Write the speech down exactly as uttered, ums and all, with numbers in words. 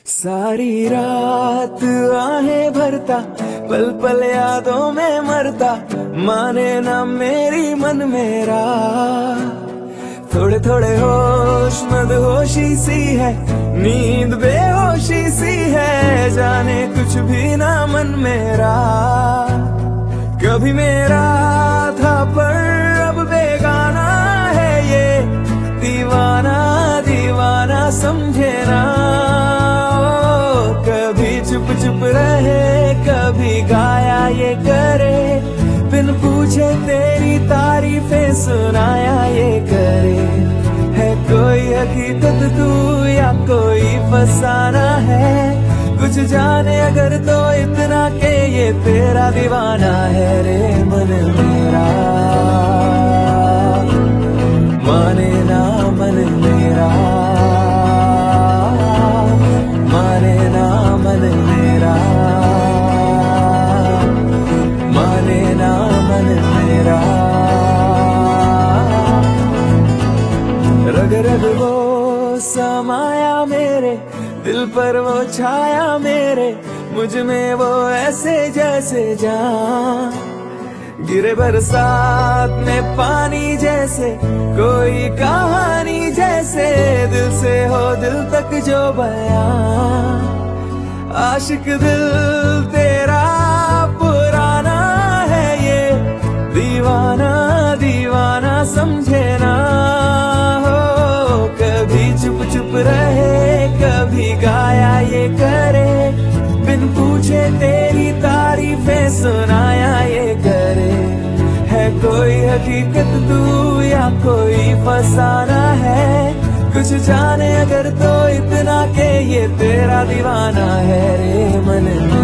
सारी रात आहें भरता, पल पल यादों में मरता, माने ना मेरी मन मेरा। थोड़े थोड़े होश मदहोशी सी है, नींद बेहोशी सी है, जाने कुछ भी ना मन मेरा। कभी मेरा था पर अब बेगाना है ये, दीवाना दीवाना समझे ना। कभी चुप चुप रहे, कभी गाया ये करे, बिन पूछे तेरी तारीफें सुनाया ये करे। है कोई हकीकत तू या कोई फसाना है, कुछ जाने अगर तो इतना के ये तेरा दीवाना है रे मन मेरा। माने ना मन मेरा, माने ना मन मेरा, माने ना मन मेरा। रग रग वो समाया मेरे दिल पर, वो छाया मेरे मुझ में, वो ऐसे जैसे जान गिरे बरसात में पानी जैसे, कोई कहानी जैसे, दिल से हो दिल तक जो बयान। आशिक दिल तेरा पुराना है ये, दीवाना दीवाना समझे ना। हो कभी चुप चुप रहे, कभी गाया ये करे, बिन पूछे तेरी तारीफें सुनाया ये करे। है कोई हकीकत तू या कोई फसाना है, कुछ जाने अगर तो इतना के ये तेरा दीवाना है रे मन।